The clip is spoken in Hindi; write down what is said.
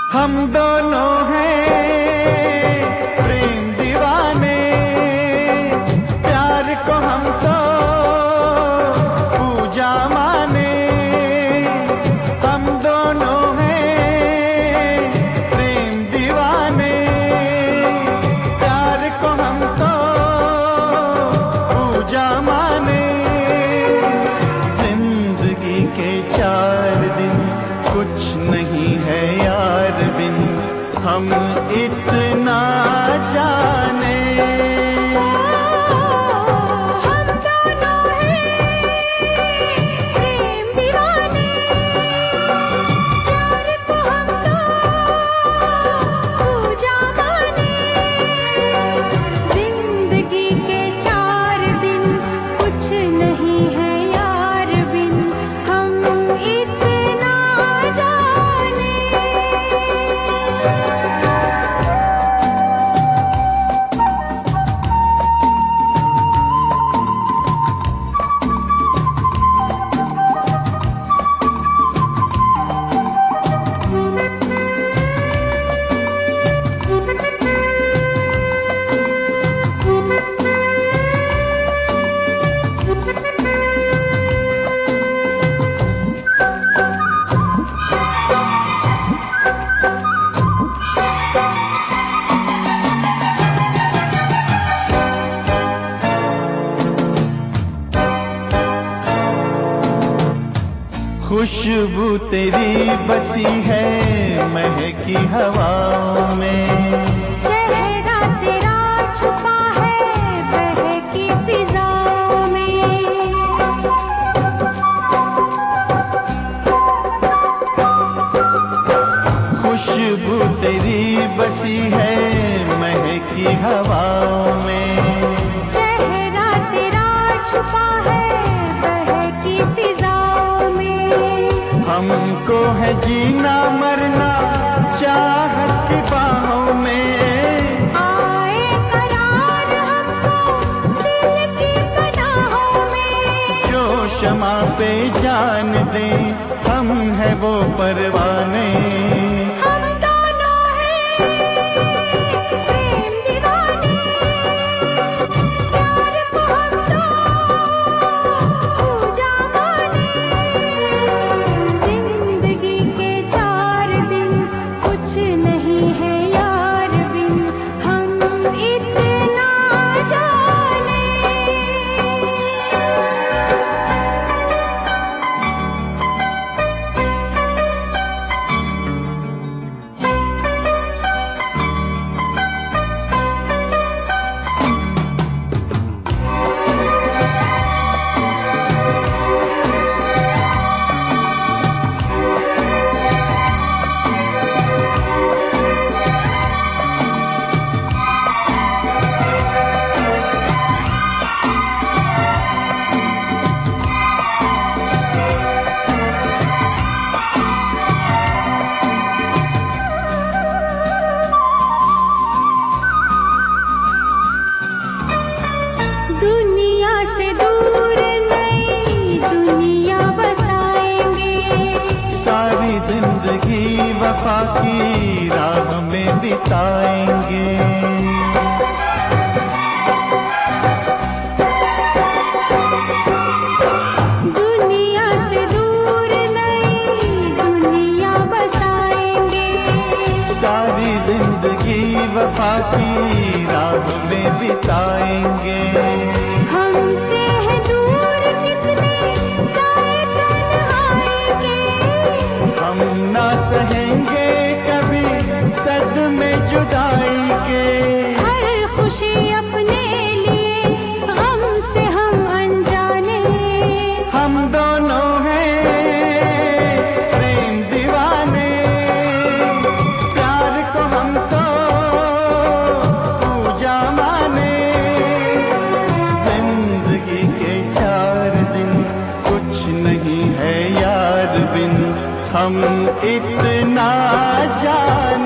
हम दोनों हैं प्रेम दीवाने, प्यार को हम तो पूजा माने। हम दोनों हैं प्रेम दीवाने, प्यार को हम तो पूजा माने। जिंदगी के 4 दिन कुछ नहीं है यार बिन हम इतना जाने। हम दोनों हैं प्रेम दीवाने, प्यार को हम तो पूजा माने। जिंदगी के 4 दिन कुछ नहीं है यार बिन हम इतना जाने। खुशबू तेरी बसी है महकी हवाओं में, चेहरा तेरा छुपा है बहकी फिजाओं में। खुशबू तेरी बसी है महकी हवाओं में। चेहरा तेरा छुपा है बहकी फिजाओं में। हमको है जीना मरना चाहत की बाहों में। आए करार हमको दिल की पनाहों में। जो शमा पे जान दे हम है वो परवाने। हम दोनों हैं प्रेम दीवाने, प्यार को हम तो पूजा माने। जिंदगी के 4 दिन कुछ नहीं है यार बिन हम इतना जाने। दुनिया से दूर नई दुनिया बसाएंगे। सारी जिंदगी वफा की राह में बिताएंगे। दुनिया से दूर नई दुनिया बसाएंगे। सारी जिंदगी वफा की राह में बिताएंगे। हमसे है दूर कितने साए तन्हाई के। हम ना सहेंगे कभी सदमे जुदाई के। हर खुशी अपने लिए गम से हम अनजाने। हम दोनों हैं प्रेम दीवाने, प्यार को हम तो पूजा माने। जिंदगी के 4 दिन कुछ नहीं है यार बिन हम इतना जाने।